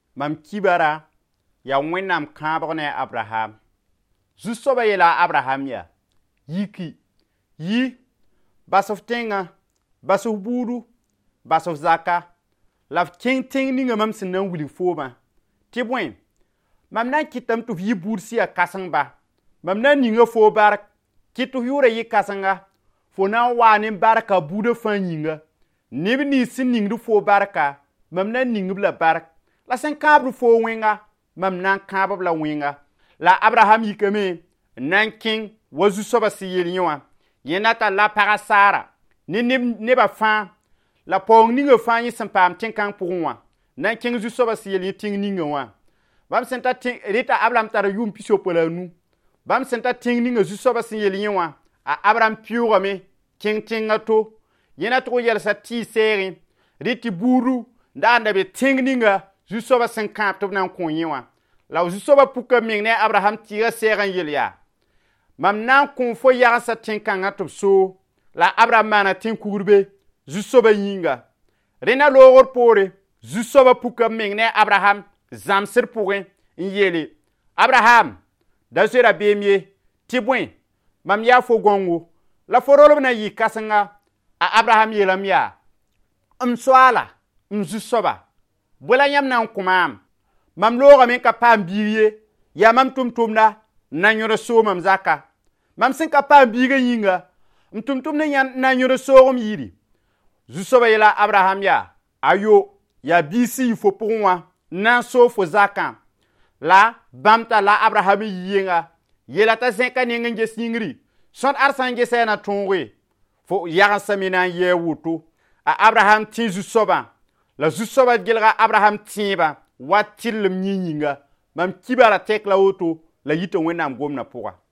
mam kibara ya wẽnnaam kãabg ne Abraham zu-soaba yeela Abraham ya yiki yi basf tẽngã basf buudu basf zaka la f kẽng tẽng ninga mam sẽn na n wilg foomã tɩ bõe mam na n kɩtame tɩ f yɩ buud sɩ yaa kãsenba mam na n ninga foo bark kɩt tɩ f yʋʋra yɩ kãsenga fo na n waa ne barka buudã fãa yĩnga neb nins sẽn ningd foo barka mam na n ning b la bark la sẽn kãabd foo wẽnga mam na n kãab b la wẽnga la Abraham yikame n na n kẽng wa zu-soabã sẽn yel yẽ wã yẽnda t'a la pagã Saara ne nebã fãa la paoong ninga fãa yẽ sẽn paam tẽn-kãng pʋgẽ wã na n kẽng zu-soabã sẽn yel yẽ tẽng ninga wã bãmb sẽn ta rɩta Abraham tara yʋʋm pisopa la a nu bãmb sẽn ta tẽng ninga zu-soabã sẽn yel yẽ wã a Abraham pɩʋʋgame kẽng tẽngã to yẽna tɩg yɛlsa tɩɩ sɛɛgẽ rɩ tɩ buudu daanda be tẽng ninga zu-soabã sẽn kãab tɩ b na n kõ yẽ wã la zu-soabã puka meng ne Abraham tɩɩgã sɛɛg n yel yaa mam na n kõ fo yagsã tẽn-kãngã tɩ b soo la Abraham maana tẽn-kugrbe zu-soabã yĩnga rẽna loogr poore zu-soabã puka meng ne Abraham zãmsd pʋgẽ n yeele Abraham da zoeera beem ye tɩ bõe mam yaa fo gõngo la fo rolb na yɩ kãsenga a Abraham yeelame yaa m soaala m zu-soaba bõe la yãmb na n kõ mam loogame n ka paam biig ye yaa mam tʋm-tʋmda n na yõd soomam zaka mam sẽn ka paam biigã yĩnga m tʋm-tʋmd n na yõd soogem yɩɩri zu-soabã yeela Abraham yaa ayo yaa biisi yɩ fo pʋgẽ wã n na n soog fo zakã la bãmb t'a la Abraham yɩ yenga yeela t'a zẽka neng n ges yĩngri sõd arsã n gesa ya na tõoge fo yagensame na n yɩ a woto a Abraham tẽ zu-soabã la zu-soabã gelga Abraham tẽebã wa tɩrlem yẽ yĩnga mam kibara tɛk la woto la yita wẽnnaam gomdã pʋga